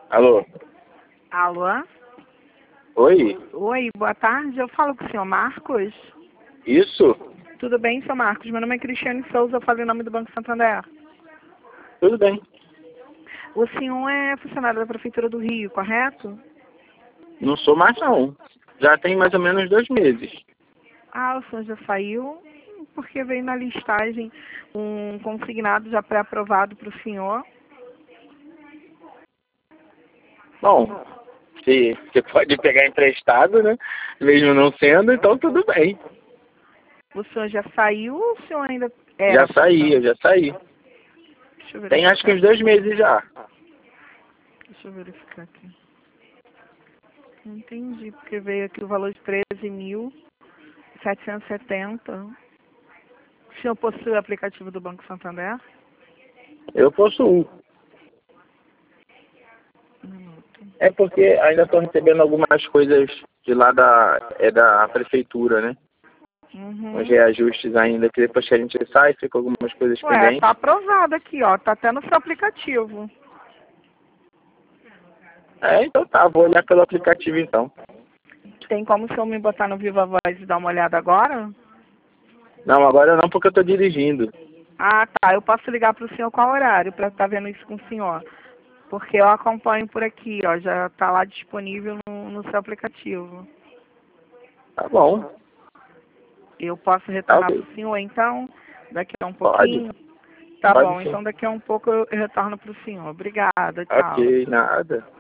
Alô? Alô? Oi? Oi, boa tarde. Eu falo com o senhor Marcos. Isso? Tudo bem, senhor Marcos? Meu nome é Cristiane Souza, eu falo em nome do Banco Santander. Tudo bem. O senhor é funcionário da Prefeitura do Rio, correto? Não sou mais não. Já tem mais ou menos 2 meses. Ah, o senhor já saiu? Porque veio na listagem um consignado já pré-aprovado para o senhor. Bom, se você pode pegar emprestado, né? Mesmo não sendo, então tudo bem. O senhor já saiu ou o senhor ainda Já saí, eu já saí. Deixa eu verificar. Tem acho que uns 2 meses já. Deixa eu verificar aqui. Não entendi, porque veio aqui o valor de 13.770. O senhor possui o aplicativo do Banco Santander? Eu possuo. Um minuto. É porque ainda estou recebendo algumas coisas de lá da prefeitura, né? Uhum. Uns reajustes ainda, que depois que a gente sai, fica algumas coisas Ué, pendentes. tá aprovado aqui, ó. Tá até no seu aplicativo. Então tá, vou olhar pelo aplicativo então. Tem como o senhor me botar no Viva Voz e dar uma olhada agora? Não, agora não, porque eu estou dirigindo. Ah, tá. Eu posso ligar pro senhor qual horário pra estar vendo isso com o senhor? Porque eu acompanho por aqui, ó. Já tá lá disponível no seu aplicativo. Tá bom, Eu posso tá retornar ok. pro senhor, então? Daqui a um Pode, pouquinho? Tá pode bom. sim. Então, daqui a um pouco eu retorno pro senhor. Obrigada. Tchau. Ok, nada.